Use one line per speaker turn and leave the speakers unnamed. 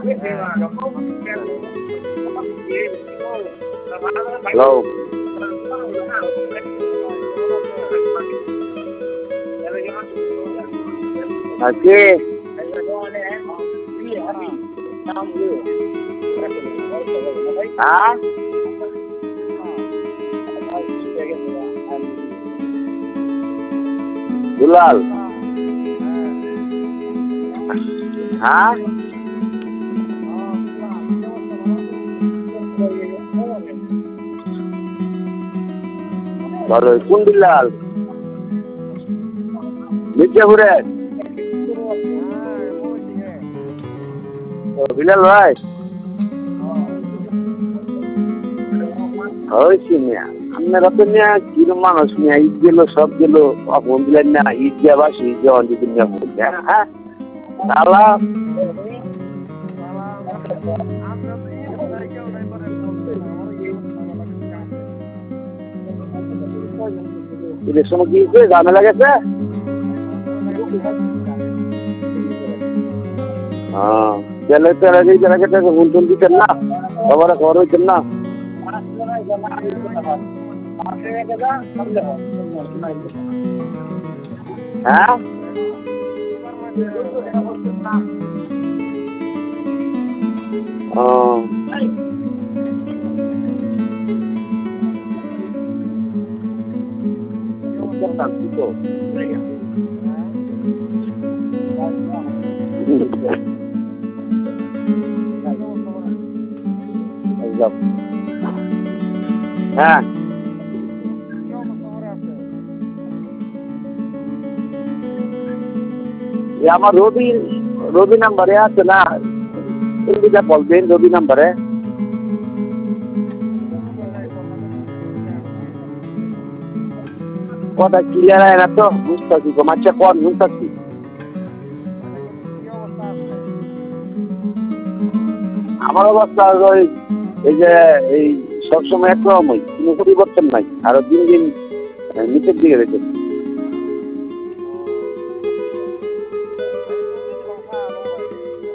hello কে হ্যাঁ দুলাল হ্যাঁ ভালো কোন দুলাল মির্জাপুরে বিলাল ভাই হয়েছি মিয়া আপনারা তো মিয়া কিরম মানুষ মিয়া ঈদ গেল সব গেল আপন দিলেন না ঈদ যাবার ঈদ যাওয়ার যদি মিয়া বলছেন হ্যাঁ তালা ঈদের সময় কি হয়েছে ঝামেলা গেছে হ্যাঁ তেলে তেলে দিয়ে তেলে কেটে হুল টুল দিতেন না সবার খবর হইতেন না হ্যাঁ হ্যাঁ আমার রবি নাম্বারে আছে না এমবিটা বলবেন রবি নাম্বারে কথা ক্লিয়ার হয় না তো বুঝতেছি আচ্ছা কন বুঝতেছি আমার অবস্থা ওই এই যে এই সবসময় একরকমই কোনো পরিবর্তন নাই আরো দিন দিন নিচের দিকে রেখেছে